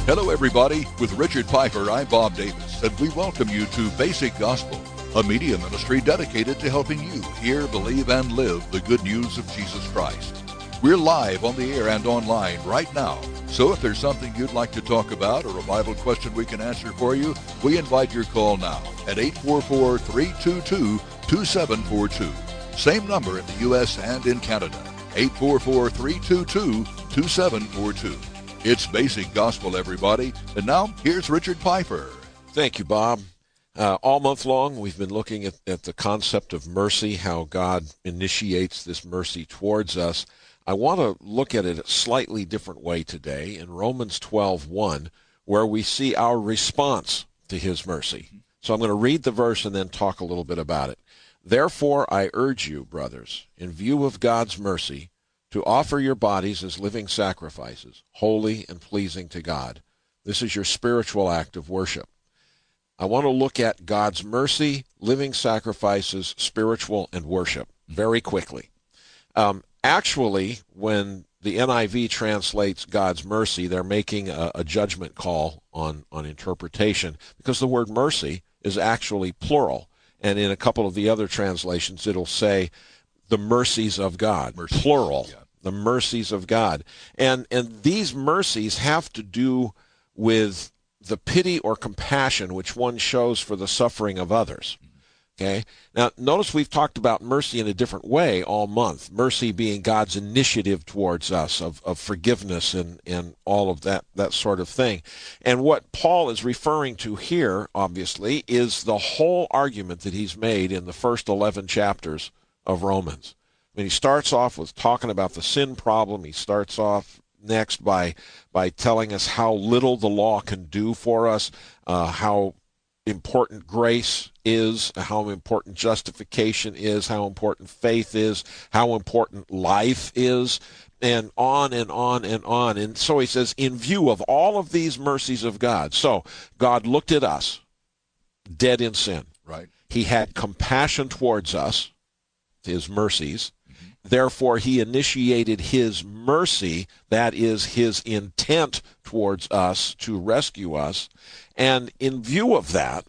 Hello, everybody. With Richard Piper, I'm Bob Davis, and we welcome you to Basic Gospel, a media ministry dedicated to helping you hear, believe, and live the good news of Jesus Christ. We're live on the air and online right now, so if there's something you'd like to talk about or a Bible question we can answer for you, we invite your call now at 844-322-2742. Same number in the U.S. and in Canada, 844-322-2742. It's Basic Gospel, everybody. And now, here's Richard Piper. Thank you, Bob. All month long, we've been looking at the concept of mercy, how God initiates this mercy towards us. I want to look at it a slightly different way today in Romans 12:1, where we see our response to his mercy. So I'm going to read the verse and then talk a little bit about it. Therefore, I urge you, brothers, in view of God's mercy, to offer your bodies as living sacrifices, holy and pleasing to God. This is your spiritual act of worship. I want to look at God's mercy, living sacrifices, spiritual, and worship very quickly. Actually, when the NIV translates God's mercy, they're making a judgment call on interpretation, because the word mercy is actually plural. And in a couple of the other translations, it'll say the mercies of God, plural, yeah. The mercies of God. And these mercies have to do with the pity or compassion which one shows for the suffering of others. Okay? Now, notice we've talked about mercy in a different way all month. Mercy being God's initiative towards us of forgiveness and all of that sort of thing. And what Paul is referring to here, obviously, is the whole argument that he's made in the first 11 chapters of Romans. I mean, he starts off with talking about the sin problem. He starts off next by telling us how little the law can do for us, how important grace is, how important justification is, how important faith is, how important life is, and on and on and on. And so he says, in view of all of these mercies of God, so God looked at us, dead in sin. Right. He had compassion towards us, his mercies. Therefore, he initiated his mercy, that is his intent towards us to rescue us. And in view of that,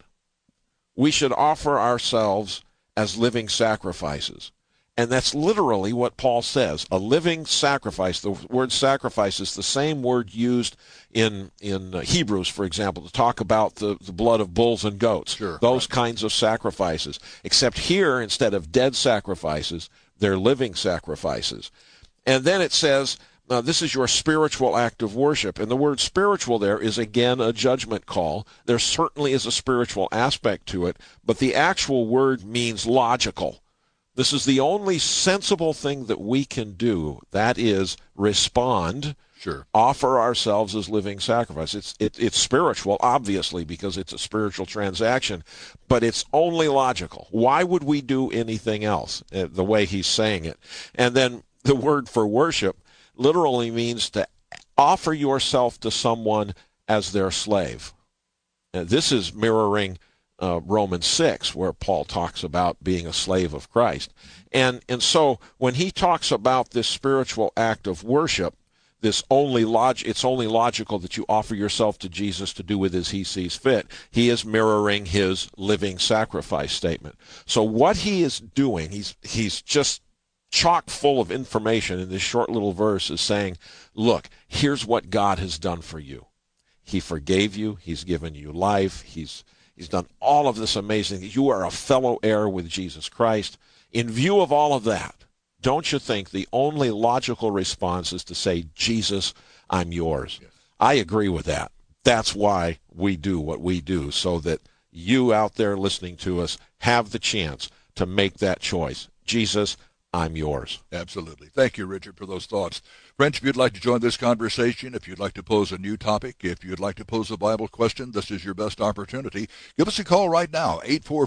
we should offer ourselves as living sacrifices. And that's literally what Paul says, a living sacrifice. The word sacrifice is the same word used in Hebrews, for example, to talk about the blood of bulls and goats. Sure, those kinds of sacrifices. Except here, instead of dead sacrifices, they're living sacrifices. And then it says, this is your spiritual act of worship. And the word spiritual there is, again, a judgment call. There certainly is a spiritual aspect to it, but the actual word means logical. This is the only sensible thing that we can do. That is, respond, sure, offer ourselves as living sacrifice. It's spiritual, obviously, because it's a spiritual transaction, but it's only logical. Why would we do anything else, the way he's saying it? And then the word for worship literally means to offer yourself to someone as their slave. And this is mirroring Romans 6, where Paul talks about being a slave of Christ. And so when he talks about this spiritual act of worship, it's only logical that you offer yourself to Jesus to do with as he sees fit. He is mirroring his living sacrifice statement. So what he is doing, he's just chock full of information in this short little verse, is saying, look, here's what God has done for you. He forgave you. He's given you life. He's done all of this amazing. You are a fellow heir with Jesus Christ. In view of all of that, don't you think the only logical response is to say, Jesus, I'm yours? Yes. I agree with that. That's why we do what we do, so that you out there listening to us have the chance to make that choice. Jesus, I'm yours. Absolutely. Thank you, Richard, for those thoughts. Friends, if you'd like to join this conversation, if you'd like to pose a new topic, if you'd like to pose a Bible question, this is your best opportunity. Give us a call right now,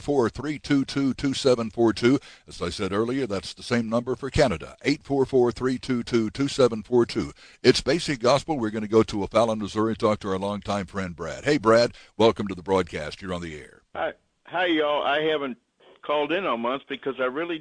844-322-2742. As I said earlier, that's the same number for Canada, 844-322-2742. It's Basic Gospel. We're going to go to O'Fallon, Missouri, talk to our longtime friend, Brad. Hey, Brad, welcome to the broadcast. You're on the air. Hi, y'all. I haven't called in on months because I really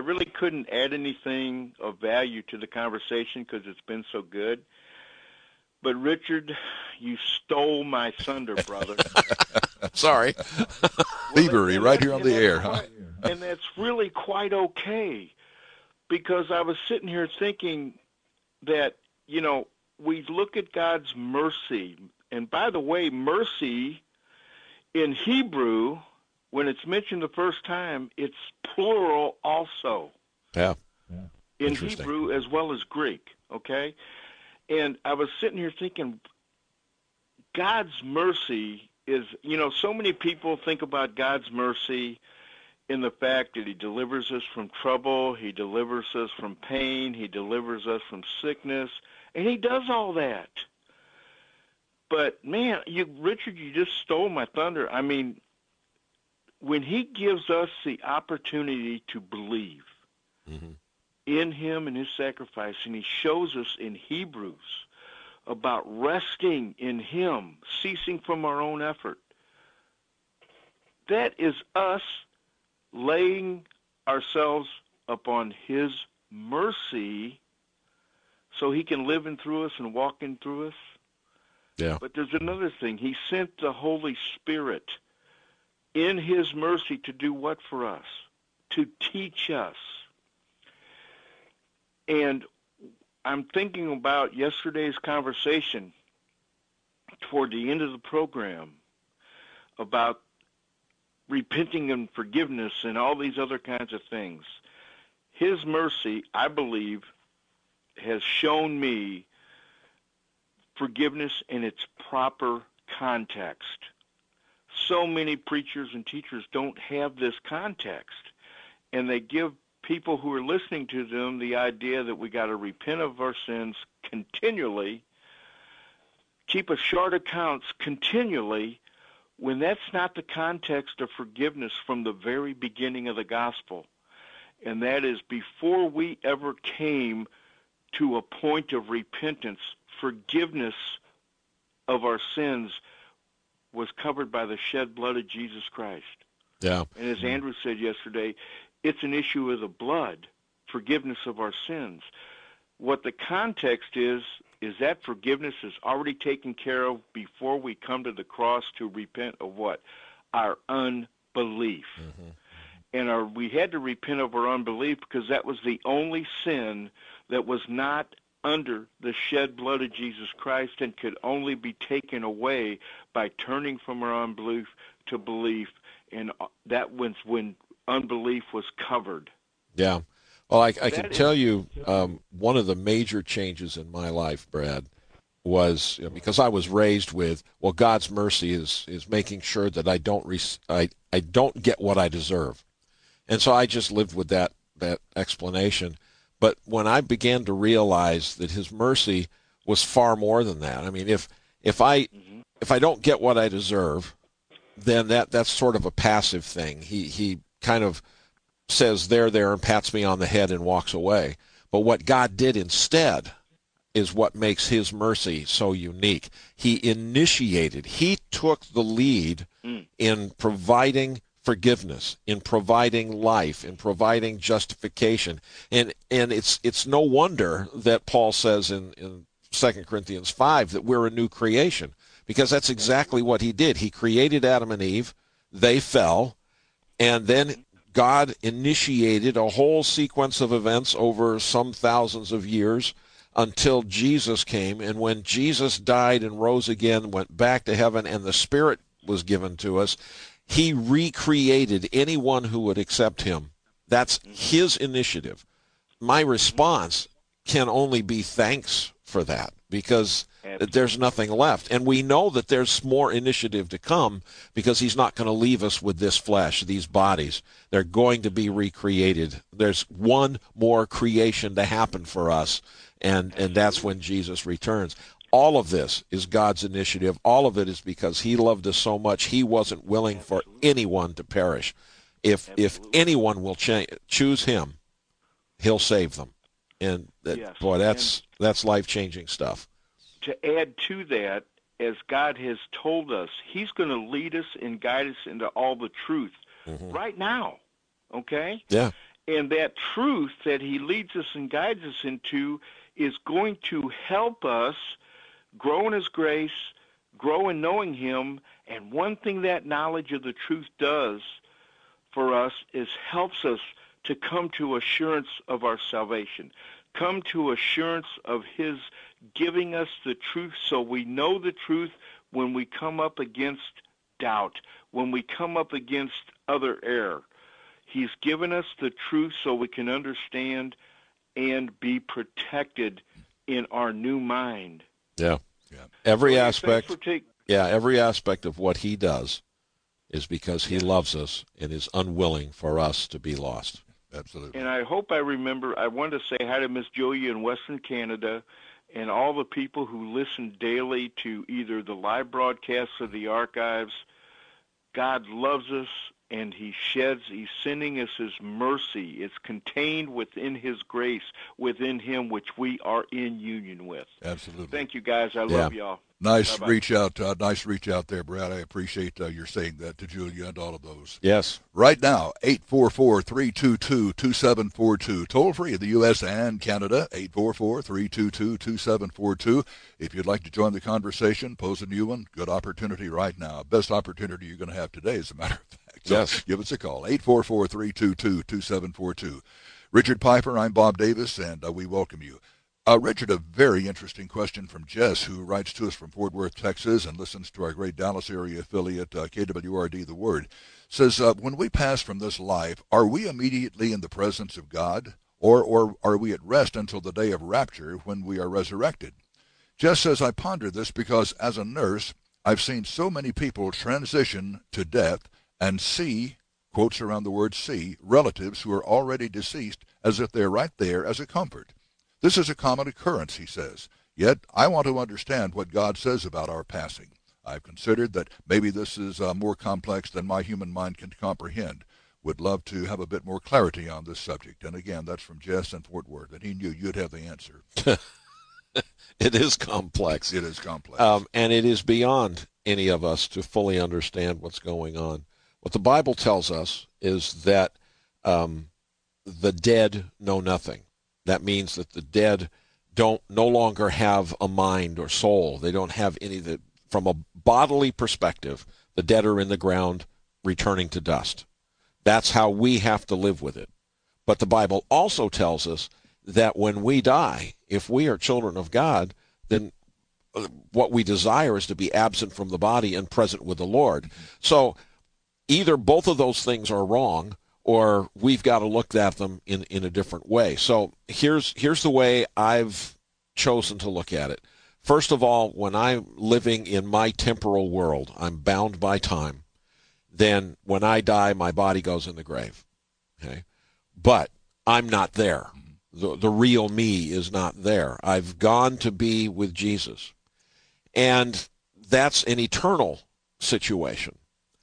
couldn't add anything of value to the conversation because it's been so good. But Richard, you stole my thunder, brother. Sorry. Thievery right here on the air, huh? And that's really quite okay, because I was sitting here thinking that, we look at God's mercy. And by the way, mercy in Hebrew, when it's mentioned the first time, it's plural also. Yeah. In Hebrew as well as Greek, okay? And I was sitting here thinking, God's mercy is, so many people think about God's mercy in the fact that he delivers us from trouble, he delivers us from pain, he delivers us from sickness, and he does all that. But, man, Richard, you just stole my thunder. I mean, when he gives us the opportunity to believe in him and his sacrifice, and he shows us in Hebrews about resting in him, ceasing from our own effort, that is us laying ourselves upon his mercy so he can live in through us and walk in through us. Yeah. But there's another thing. He sent the Holy Spirit in his mercy to do what for us? To teach us. And I'm thinking about yesterday's conversation toward the end of the program about repenting and forgiveness and all these other kinds of things. His mercy, I believe, has shown me forgiveness in its proper context. So many preachers and teachers don't have this context, and they give people who are listening to them the idea that we got to repent of our sins continually, keep a short accounts continually, when that's not the context of forgiveness from the very beginning of the gospel. And that is, before we ever came to a point of repentance, forgiveness of our sins was covered by the shed blood of Jesus Christ. Yeah. And as Andrew said yesterday, it's an issue of the blood, forgiveness of our sins. What the context is that forgiveness is already taken care of before we come to the cross to repent of what? Our unbelief. And we had to repent of our unbelief because that was the only sin that was not under the shed blood of Jesus Christ and could only be taken away by turning from our unbelief to belief. And that was when unbelief was covered. Yeah. Well, I can tell you one of the major changes in my life, Brad, was because I was raised with, well, God's mercy is making sure that I don't get what I deserve. And so I just lived with that explanation. But when I began to realize that his mercy was far more than that, I mean, if I don't get what I deserve, then that's sort of a passive thing. He kind of says there and pats me on the head and walks away. But what God did instead is what makes his mercy so unique. He took the lead in providing forgiveness, in providing life, in providing justification. And it's no wonder that Paul says in 2 Corinthians 5 that we're a new creation, because that's exactly what he did. He created Adam and Eve, they fell, and then God initiated a whole sequence of events over some thousands of years until Jesus came. And when Jesus died and rose again, went back to heaven, and the Spirit was given to us, he recreated anyone who would accept him. That's his initiative. My response can only be thanks for that, because there's nothing left. And we know that there's more initiative to come, because he's not going to leave us with this flesh, these bodies. They're going to be recreated. There's one more creation to happen for us, and that's when Jesus returns. All of this is God's initiative. All of it is because he loved us so much, he wasn't willing for anyone to perish. If anyone will choose him, he'll save them. And that's life-changing stuff. To add to that, as God has told us, he's going to lead us and guide us into all the truth right now, okay? Yeah. And that truth that he leads us and guides us into is going to help us grow in his grace, grow in knowing him. And one thing that knowledge of the truth does for us is helps us to come to assurance of our salvation, come to assurance of his giving us the truth so we know the truth when we come up against doubt, when we come up against other error. He's given us the truth so we can understand and be protected in our new mind. Yeah. Every aspect of what he does is because he loves us and is unwilling for us to be lost. Absolutely. And I hope I remember, I wanted to say hi to Miss Julia in Western Canada and all the people who listen daily to either the live broadcasts or the archives. God loves us, and he's sending us his mercy. It's contained within his grace, within him, which we are in union with. Absolutely. Thank you, guys. I love y'all. Nice Bye-bye. Nice reach out there, Brad. I appreciate your saying that to Julia and all of those. Yes. Right now, 844-322-2742. Toll free in the U.S. and Canada, 844-322-2742. If you'd like to join the conversation, pose a new one, good opportunity right now. Best opportunity you're going to have today, as a matter of fact. So yes. Give us a call, 844-322-2742. Richard Piper, I'm Bob Davis, and we welcome you. Richard, a very interesting question from Jess, who writes to us from Fort Worth, Texas, and listens to our great Dallas area affiliate, KWRD The Word. Says, when we pass from this life, are we immediately in the presence of God, or are we at rest until the day of rapture when we are resurrected? Jess says, I ponder this because as a nurse, I've seen so many people transition to death and see, quotes around the word see, relatives who are already deceased as if they're right there as a comfort. This is a common occurrence, he says. Yet, I want to understand what God says about our passing. I've considered that maybe this is more complex than my human mind can comprehend. Would love to have a bit more clarity on this subject. And again, that's from Jess in Fort Worth, and he knew you'd have the answer. It is complex. It is complex. And it is beyond any of us to fully understand what's going on. What the Bible tells us is that the dead know nothing. That means that the dead no longer have a mind or soul. They don't have any. From a bodily perspective, the dead are in the ground, returning to dust. That's how we have to live with it. But the Bible also tells us that when we die, if we are children of God, then what we desire is to be absent from the body and present with the Lord. So either both of those things are wrong, or we've got to look at them in a different way. So here's the way I've chosen to look at it. First of all, when I'm living in my temporal world, I'm bound by time. Then when I die, my body goes in the grave. Okay? But I'm not there. The real me is not there. I've gone to be with Jesus. And that's an eternal situation.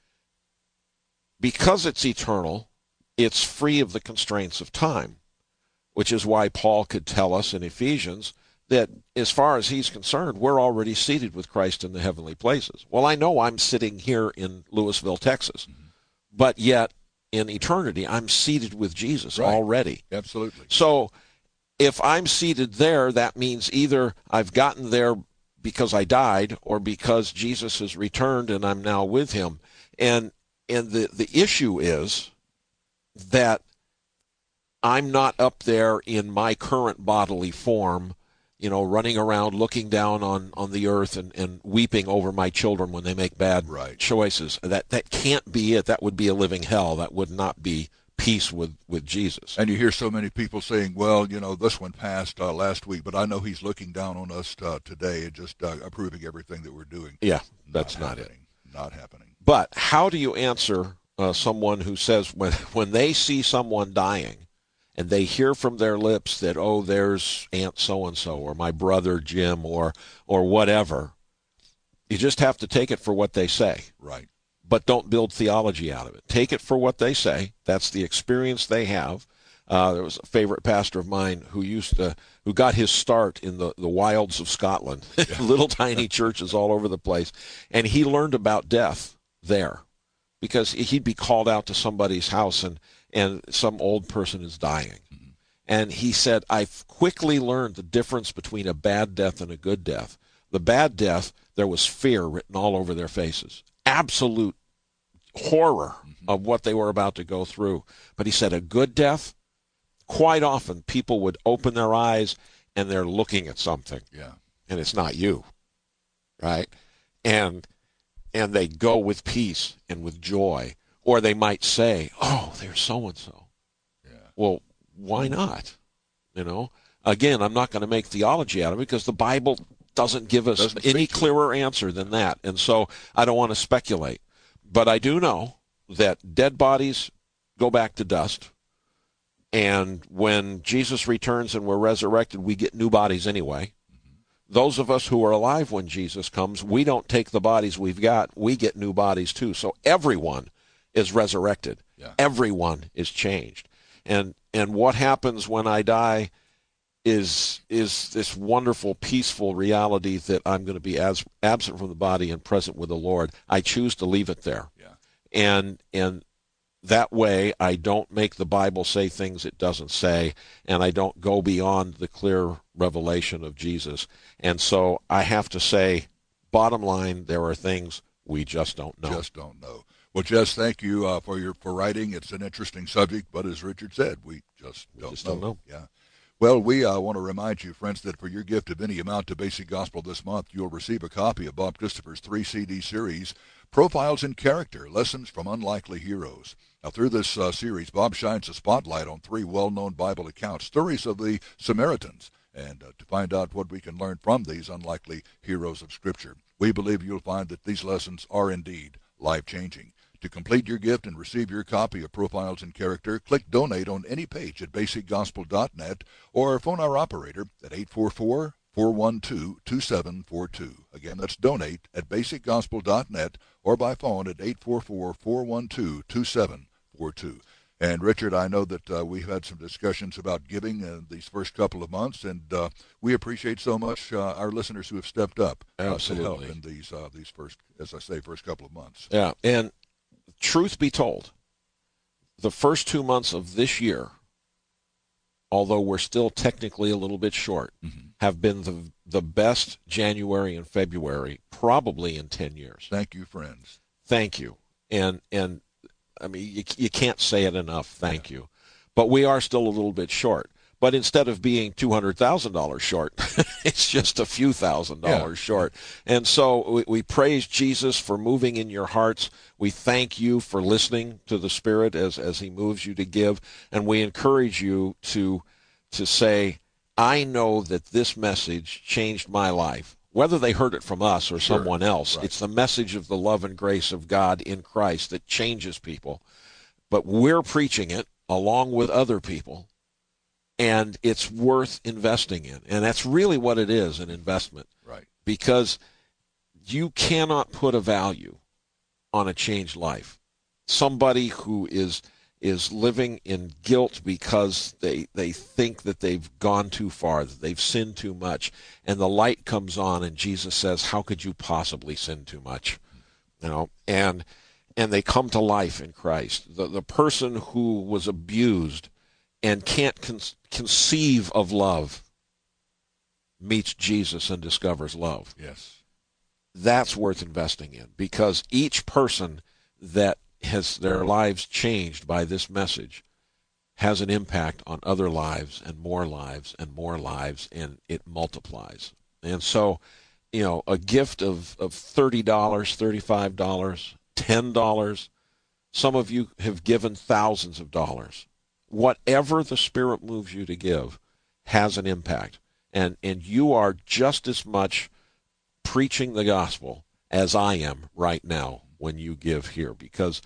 Because it's eternal, it's free of the constraints of time, which is why Paul could tell us in Ephesians that as far as he's concerned, we're already seated with Christ in the heavenly places. Well, I know I'm sitting here in Lewisville, Texas, but yet in eternity, I'm seated with Jesus already. Absolutely. So if I'm seated there, that means either I've gotten there because I died or because Jesus has returned and I'm now with him. And the issue is that I'm not up there in my current bodily form, running around looking down on the earth and weeping over my children when they make bad choices. That can't be it. That would be a living hell. That would not be peace with Jesus. And you hear so many people saying, well, this one passed last week, but I know he's looking down on us today and just approving everything that we're doing. Yeah, that's not it. Not happening. But how do you answer someone who says when they see someone dying and they hear from their lips that, oh, there's Aunt so-and-so or my brother Jim or whatever, you just have to take it for what they say. Right. But don't build theology out of it. Take it for what they say. That's the experience they have. There was a favorite pastor of mine who got his start in the wilds of Scotland, little tiny churches all over the place, and he learned about death there because he'd be called out to somebody's house and some old person is dying. And he said, I've quickly learned the difference between a bad death and a good death. The bad death, there was fear written all over their faces. Absolute horror of what they were about to go through. But he said a good death, quite often people would open their eyes and they're looking at something. Yeah. And it's not you, right? And they go with peace and with joy. Or they might say, oh, there's so-and-so. Yeah. Well, why not? Again, I'm not going to make theology out of it because the Bible doesn't give us any clearer answer than that. And so I don't want to speculate. But I do know that dead bodies go back to dust. And when Jesus returns and we're resurrected, we get new bodies anyway. Those of us who are alive when Jesus comes, we don't take the bodies we've got. We get new bodies too. So everyone is resurrected. Yeah. Everyone is changed. And what happens when I die is this wonderful, peaceful reality that I'm going to be as absent from the body and present with the Lord. I choose to leave it there. Yeah. And that way I don't make the Bible say things it doesn't say, and I don't go beyond the clear revelation of Jesus. And so I have to say, bottom line, there are things we just don't know. Just don't know. Well, Jess, thank you for writing. It's an interesting subject, but as Richard said, we just don't know. Yeah. Well, we want to remind you, friends, that for your gift of any amount to Basic Gospel this month, you'll receive a copy of Bob Christopher's 3-CD series, Profiles in Character, Lessons from Unlikely Heroes. Now, through this series, Bob shines a spotlight on 3 well-known Bible accounts, stories of the Samaritans, and to find out what we can learn from these unlikely heroes of Scripture. We believe you'll find that these lessons are indeed life-changing. To complete your gift and receive your copy of Profiles in Character, click Donate on any page at basicgospel.net or phone our operator at 844-412-2742. Again, that's Donate at basicgospel.net or by phone at 844-412-2742. And, Richard, I know that we've had some discussions about giving these first couple of months, and we appreciate so much our listeners who have stepped up to help in these first, as I say, first couple of months. Yeah, and truth be told, the first 2 months of this year, although we're still technically a little bit short, have been the best January and February probably in 10 years. Thank you, friends. Thank you. And I mean, you can't say it enough, thank you. But we are still a little bit short. But instead of being $200,000 short, it's just a few $1,000s short. And so we praise Jesus for moving in your hearts. We thank you for listening to the Spirit as he moves you to give. And we encourage you to say, I know that this message changed my life. Whether they heard it from us or someone else, right. It's the message of the love and grace of God in Christ that changes people. But we're preaching it along with other people. And it's worth investing in. And that's really what it is, an investment. Right. Because you cannot put a value on a changed life. Somebody who is living in guilt because they think that they've gone too far, that they've sinned too much, and the light comes on and Jesus says, how could you possibly sin too much? And they come to life in Christ. The person who was abused and can't conceive of love meets Jesus and discovers love. Yes. That's worth investing in, because each person that has their lives changed by this message has an impact on other lives and more lives and more lives, and it multiplies. And so, a gift of $30, $35, $10, some of you have given thousands of dollars. Whatever the Spirit moves you to give has an impact. And you are just as much preaching the gospel as I am right now when you give here, because,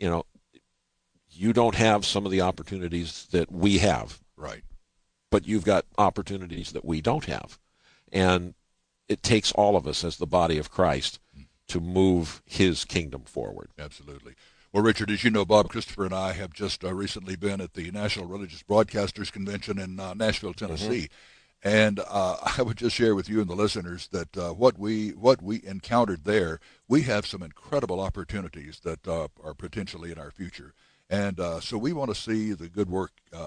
you don't have some of the opportunities that we have. Right. But you've got opportunities that we don't have. And it takes all of us as the body of Christ to move his kingdom forward. Absolutely. Well, Richard, as you know, Bob Christopher and I have just recently been at the National Religious Broadcasters Convention in Nashville, Tennessee. And I would just share with you and the listeners that what we encountered there, we have some incredible opportunities that are potentially in our future. And so we want to see the good work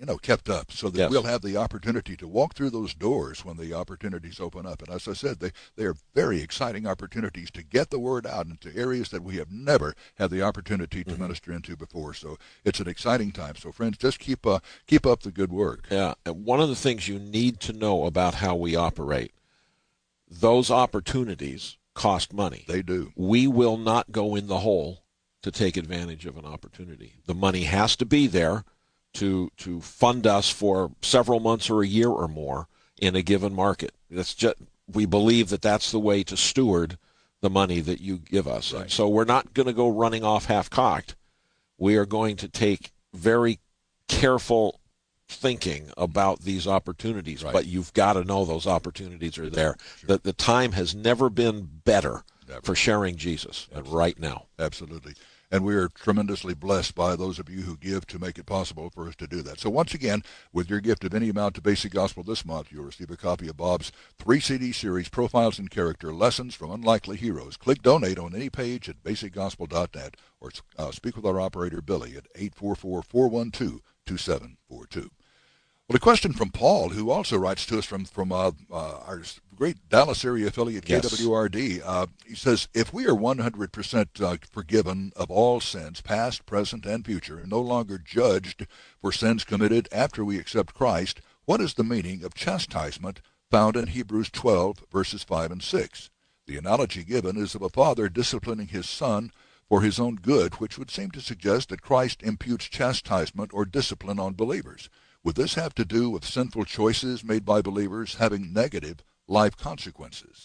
kept up, so that Yes. we'll have the opportunity to walk through those doors when the opportunities open up. And as I said, they are very exciting opportunities to get the word out into areas that we have never had the opportunity to minister into before. So it's an exciting time. So friends, just keep up the good work. Yeah, and one of the things you need to know about how we operate, those opportunities cost money. They do. We will not go in the hole to take advantage of an opportunity. The money has to be there to fund us for several months or a year or more in a given market. We believe that that's the way to steward the money that you give us. Right. And so we're not going to go running off half-cocked. We are going to take very careful thinking about these opportunities, right. But you've got to know those opportunities are there. Sure. The time has never been better for sharing Jesus than right now. Absolutely. And we are tremendously blessed by those of you who give to make it possible for us to do that. So once again, with your gift of any amount to Basic Gospel this month, you'll receive a copy of Bob's 3-CD series, Profiles in Character, Lessons from Unlikely Heroes. Click Donate on any page at basicgospel.net or speak with our operator, Billy, at 844-412-2742. Well, a question from Paul, who also writes to us from our great Dallas area affiliate, Yes. KWRD. He says, if we are 100% forgiven of all sins, past, present, and future, and no longer judged for sins committed after we accept Christ, what is the meaning of chastisement found in Hebrews 12, verses 5 and 6? The analogy given is of a father disciplining his son for his own good, which would seem to suggest that Christ imputes chastisement or discipline on believers. Would this have to do with sinful choices made by believers having negative life consequences?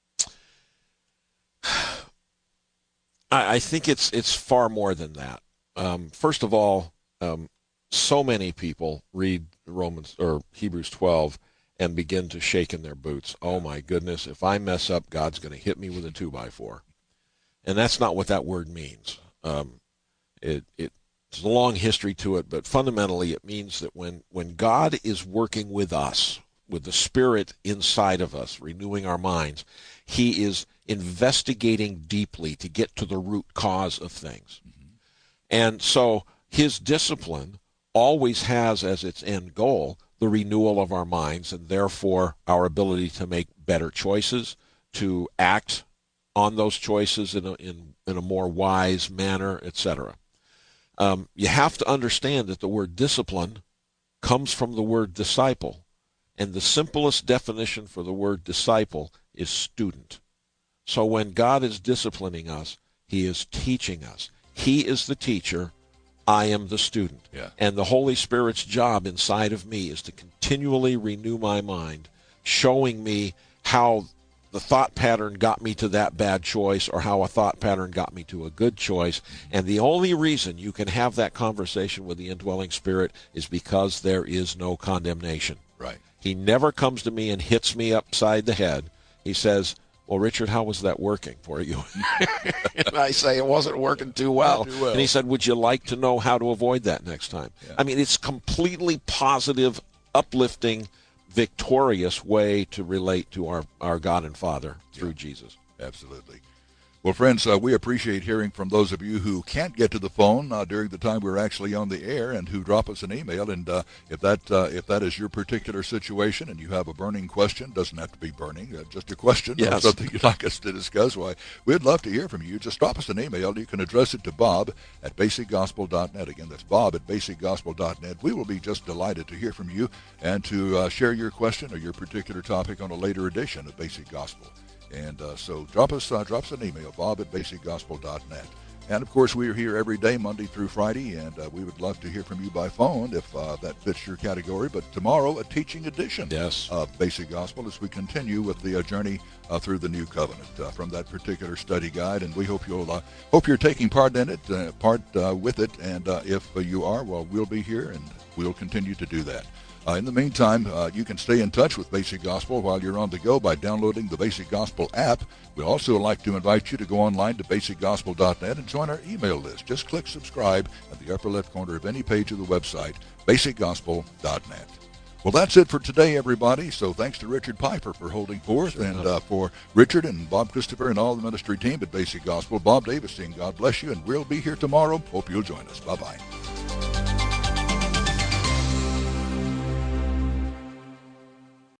I think it's far more than that. First of all, so many people read Romans or Hebrews 12 and begin to shake in their boots. Oh my goodness, if I mess up, God's going to hit me with a 2x4. And that's not what that word means. There's a long history to it, but fundamentally it means that when God is working with us, with the Spirit inside of us, renewing our minds, he is investigating deeply to get to the root cause of things. Mm-hmm. And so his discipline always has as its end goal the renewal of our minds, and therefore our ability to make better choices, to act on those choices in a more wise manner, etc. You have to understand that the word discipline comes from the word disciple, and the simplest definition for the word disciple is student. So when God is disciplining us, he is teaching us. He is the teacher, I am the student. Yeah. And the Holy Spirit's job inside of me is to continually renew my mind, showing me how the thought pattern got me to that bad choice or how a thought pattern got me to a good choice. And the only reason you can have that conversation with the indwelling Spirit is because there is no condemnation. Right. He never comes to me and hits me upside the head. He says, well, Richard, how was that working for you? And I say, it wasn't working too well. And he said, would you like to know how to avoid that next time? Yeah. I mean, it's completely positive, uplifting, victorious way to relate to our God and Father through Jesus. Absolutely. Well, friends, we appreciate hearing from those of you who can't get to the phone during the time we're actually on the air, and who drop us an email. And if that is your particular situation and you have a burning question, doesn't have to be burning, just a question or something you'd like us to discuss, why, we'd love to hear from you. Just drop us an email. You can address it to bob@basicgospel.net. Again, that's bob@basicgospel.net. We will be just delighted to hear from you and to share your question or your particular topic on a later edition of Basic Gospel. And so drop us an email, bob@basicgospel.net. And, of course, we are here every day, Monday through Friday, and we would love to hear from you by phone if that fits your category. But tomorrow, a teaching edition of Basic Gospel as we continue with the journey through the New Covenant from that particular study guide. And we hope you're taking part in it, with it. And if you are, well, we'll be here, and we'll continue to do that. In the meantime, you can stay in touch with Basic Gospel while you're on the go by downloading the Basic Gospel app. We'd also like to invite you to go online to basicgospel.net and join our email list. Just click subscribe at the upper left corner of any page of the website, basicgospel.net. Well, that's it for today, everybody. So thanks to Richard Piper for holding forth, and for Richard and Bob Christopher and all the ministry team at Basic Gospel, Bob Davis saying God bless you, and we'll be here tomorrow. Hope you'll join us. Bye-bye.